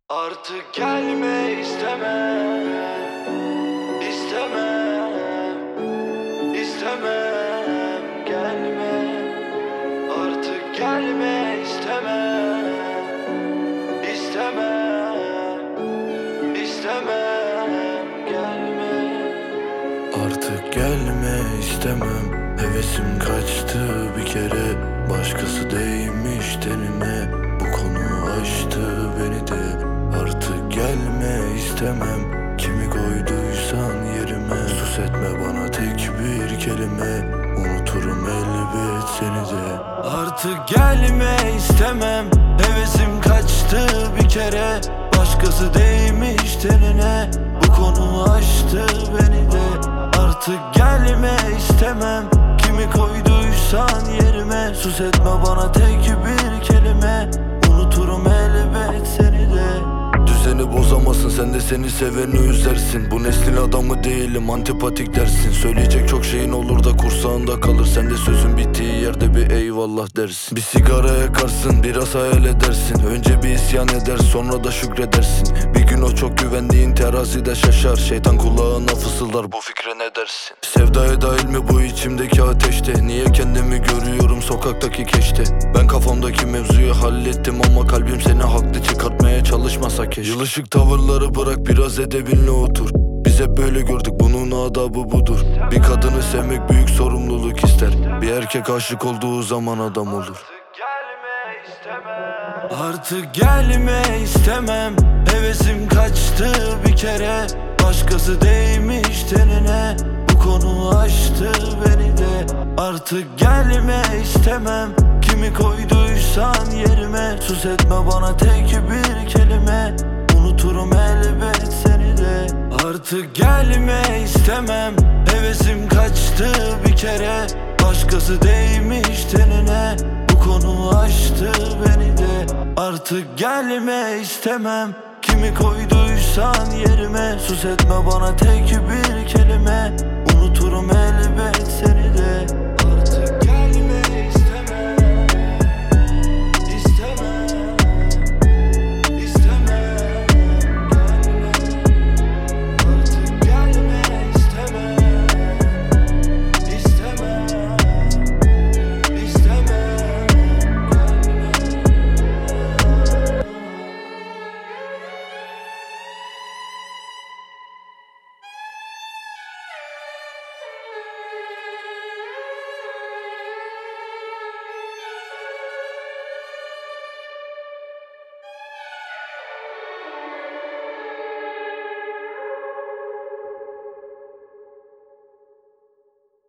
Artık gelme istemem, istemem, istemem gelme. Artık gelme istemem, istemem, istemem gelme. Artık gelme istemem. Hevesim kaçtı bir kere. Başkası değmiş tenine. Bu konu aştı beni de. Artık gelme istemem. Kimi koyduysan yerime. Sus etme bana tek bir kelime. Unuturum elbet seni de. Artık gelme istemem. Hevesim kaçtı bir kere. Başkası değmiş tenine. Bu konu aştı beni de. Artık gelme istemem. Kimi koyduysan yerime. Sus etme bana tek bir kelime. Unuturum elbet seni de. Düzeni bozamazsın, sen de seni seveni üzersin. Bu neslin adamı değilim, antipatik dersin. Söyleyecek çok şeyin olur da kursağında kalır. Sen de sözün bittiği yerde bir eyvallah dersin. Bir sigara yakarsın, biraz hayal edersin. Önce bir isyan eder, sonra da şükredersin. Bir gün o çok güvendiğin terazide şaşar. Şeytan kulağına fısıldar, bu fikre ne dersin? Sevdaya dahil mi bu içimdeki ateşte? Niye kendimi görüyorum sokaktaki keşte? Ben kafamdaki mevzuyu hallettim ama kalbim seni haklı çıkartmaya çalışmasa keşke. Yılışık tavırları bırak, biraz edebinle otur. Biz hep böyle gördük, bunun adabı budur. Bir kadını sevmek büyük sorumluluk ister. Bir erkek aşık olduğu zaman adam olur. Artık gelme istemem. Hevesim kaçtı bir kere. Başkası değmiş tenine. Bu konu aştı beni de. Artık gelme istemem. Kimi koyduysan yerime. Sus etme bana tek bir kelime. Unuturum elbet seni de. Artık gelme istemem. Hevesim kaçtı bir kere. Başkası değmiş tenine. Bu konu aştı beni de. Artık gelme istemem. Kimi koyduysan yerime. Sus etme bana tek bir kelime. Unuturum elbet seni de.